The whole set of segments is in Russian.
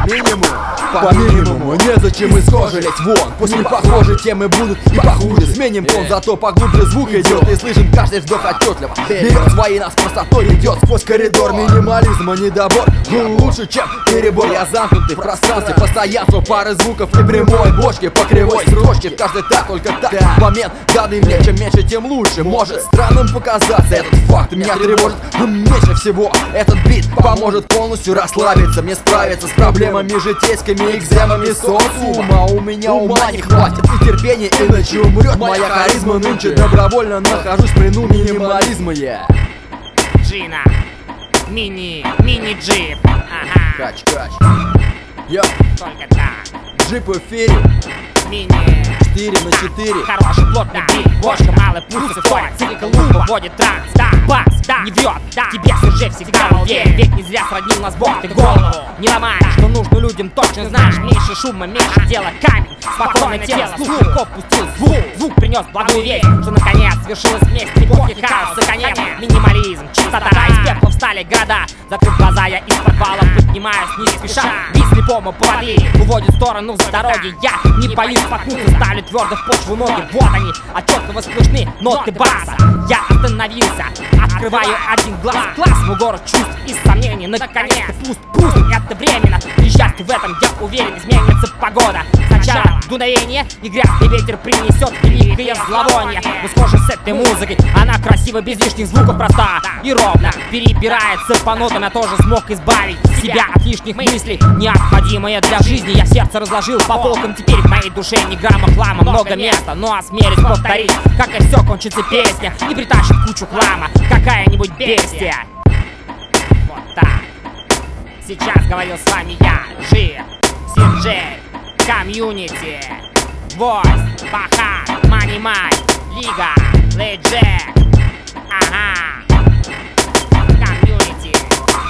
минимум, по минимуму. Незачем из кожи лезть вон. Пусть не похожи темы будут и похуже. Сменим тон, зато поглубже звук идет. И слышим каждый вздох отчетливо. Берет свои, нас простотой ведет сквозь коридор минимализма недобор. Лучше, чем перебор. Я замкнутый в пространстве, постоянство пары звуков и прямой бочки по кривой строчке. В каждый так, только так. Момент данный мне, чем меньше, тем лучше. Может странным показаться этот факт, меня тревожит, но меньше всего этот бит поможет полностью расслабиться. Мне справиться с проблемами житейскими, экземами социума. У меня ума не хватит и терпения, иначе умрет моя харизма. Нынче добровольно нахожусь в плену минимализма. Джина, мини-джип. Ага. Кач. Йо, Только так. джип в эфире. Мини 4/4. Хороший плотный бит, бошка, малый пульс и вторик. Цикл лупа вводит транс, да, бас, да, не врет, да. Тебе Сержей всегда уверен, ведь не зря сроднил нас Бог, ты голову не ломаешь. Что нужно людям, точно знаешь. Меньше шума, меньше тела, камень, спокойное тело. Слушников пустил звук принес благую весть, что наконец свершилась месть эпохи хаоса, конец. Минимализм, чистота, из пепла встали города. Закрыв глаза, я из подвала поднимаюсь не спеша. Бит слепому поводили, уводит в сторону с дороги. Я не боюсь споткнуться, ставлю твердо в почву ноги. Вот они, отчетливо слышны ноты баса. Я остановился, открываю один глаз. Класс, мой город чувств и сомнений. Наконец-то пусть это временно. И счастье в этом, я уверен, изменится погода. Сначала дуновение, и грязный ветер принесет великое зловоние. Но схоже с этой музыкой, она красива, без лишних звуков, проста и ровно перебирается по нотам. Я тоже смог избавить себя от лишних мыслей, необходимые для жизни. Я сердце разложил по полкам, теперь в моей душе ни грамма хлама, много места. Ну а смелюсь повторить, как и все кончится песня, и притащит кучу хлама какая-нибудь бестия. Вот так. Сейчас говорил с вами я, Джип, Сержей, комьюнити, Войс, Бахан, Мани Май, Лига, Лейджек. Ага. Комьюнити.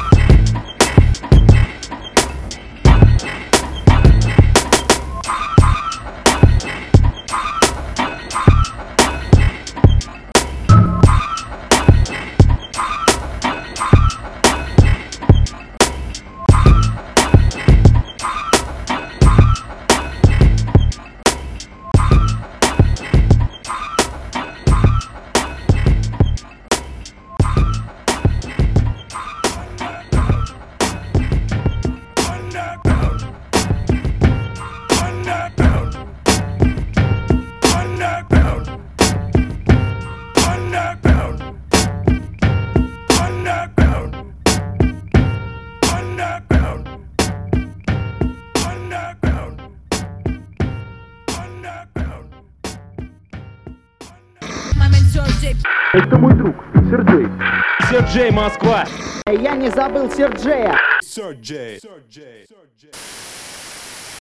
Это мой друг, Сержей. Сержей, Москва. Я не забыл Серджея. Сержей.